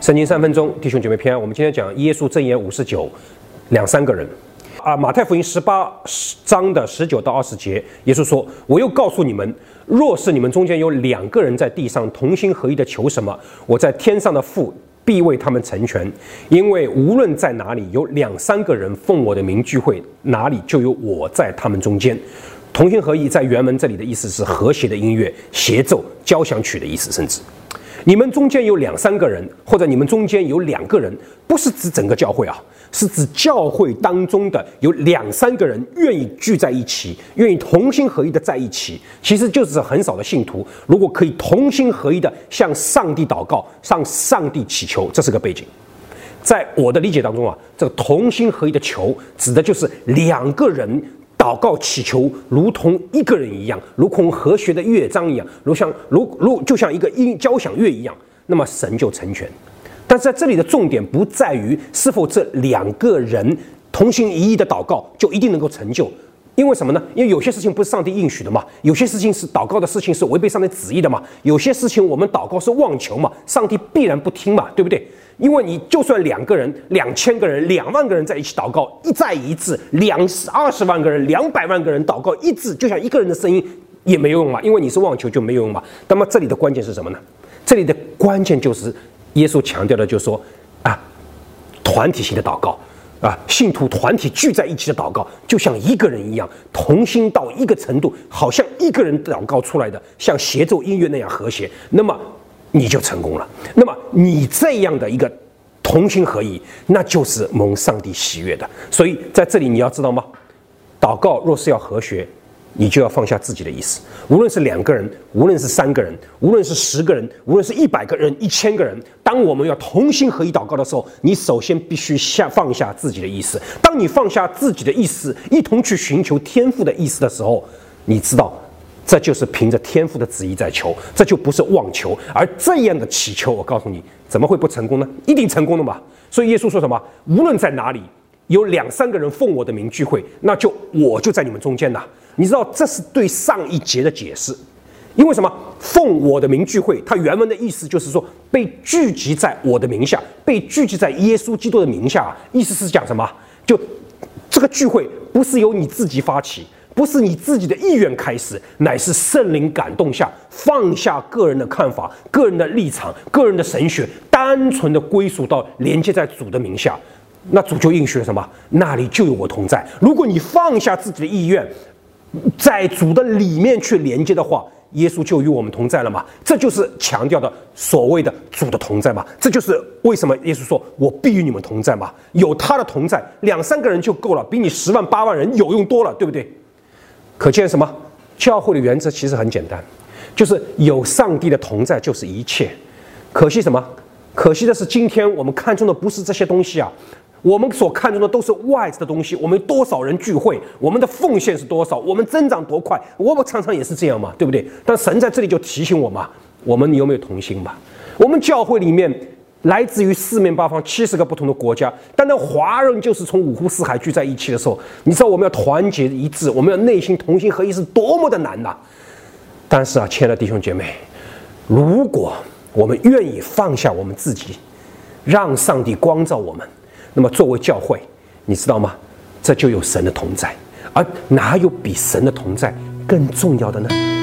圣经3分钟，弟兄姐妹平安。我们今天讲耶稣箴言59，两三个人。马太福音18章的19到20节，耶稣说：“我又告诉你们，若是你们中间有2个人在地上同心合意的求什么，我在天上的父必为他们成全。因为无论在哪里有2、3个人奉我的名聚会，哪里就有我在他们中间。”同心合意在原文这里的意思是和谐的音乐、协奏、交响曲的意思，甚至。你们中间有2、3个人，或者你们中间有2个人，不是指整个教会啊，是指教会当中的有2、3个人愿意聚在一起，愿意同心合意的在一起。其实就是很少的信徒，如果可以同心合意的向上帝祷告，向上帝祈求，这是个背景。在我的理解当中啊，这个同心合意的求，指的就是2个人祷告祈求，如同1个人一样，如同和谐的乐章一样，就像一个交响乐一样，那么神就成全。但是在这里的重点不在于是否这2个人同心一意的祷告就一定能够成就，因为什么呢？因为有些事情不是上帝应许的嘛，有些事情是祷告的事情是违背上帝旨意的嘛，有些事情我们祷告是妄求嘛，上帝必然不听嘛，对不对？因为你就算2个人、2000个人、2万个人在一起祷告，一再一致，20万个人、200万个人祷告一致，就像1个人的声音也没有用嘛，因为你是妄求就没有用嘛。那么这里的关键是什么呢？这里的关键就是耶稣强调的，就是说团体性的祷告信徒团体聚在一起的祷告，就像1个人一样，同心到一个程度，好像1个人祷告出来的，像协奏音乐那样和谐，那么你就成功了。那么你这样的一个同心合意，那就是蒙上帝喜悦的。所以在这里你要知道吗？祷告若是要和谐，你就要放下自己的意思。无论是2个人，无论是3个人，无论是10个人，无论是100个人、1000个人，当我们要同心合意祷告的时候，你首先必须放下自己的意思。当你放下自己的意思，一同去寻求天父的意思的时候，你知道这就是凭着天父的旨意在求，这就不是妄求。而这样的祈求，我告诉你，怎么会不成功呢？一定成功的嘛。所以耶稣说什么？无论在哪里有2、3个人奉我的名聚会，那我就在你们中间呐。你知道这是对上一节的解释。因为什么？奉我的名聚会，它原文的意思就是说被聚集在我的名下，被聚集在耶稣基督的名下。意思是讲什么？就这个聚会不是由你自己发起，不是你自己的意愿开始，乃是圣灵感动下，放下个人的看法、个人的立场、个人的神学，单纯的归属到连接在主的名下。那主就应许了什么？那里就有我同在。如果你放下自己的意愿，在主的里面去连接的话，耶稣就与我们同在了嘛。这就是强调的所谓的主的同在嘛。这就是为什么耶稣说我必与你们同在嘛。有他的同在，2、3个人就够了，比你10万、8万人有用多了，对不对？可见什么？教会的原则其实很简单，就是有上帝的同在就是一切。可惜什么？可惜的是今天我们看重的不是这些东西啊，我们所看重的都是外在的东西。我们多少人聚会，我们的奉献是多少，我们增长多快，我们常常也是这样嘛，对不对？但神在这里就提醒我嘛，我们有没有同心嘛？我们教会里面来自于4面8方70个不同的国家，但那华人就是从5湖4海聚在一起的时候，你知道我们要团结一致，我们要内心同心合一是多么的难呐！但是亲爱的弟兄姐妹，如果我们愿意放下我们自己，让上帝光照我们，那么作为教会，你知道吗？这就有神的同在，而哪有比神的同在更重要的呢？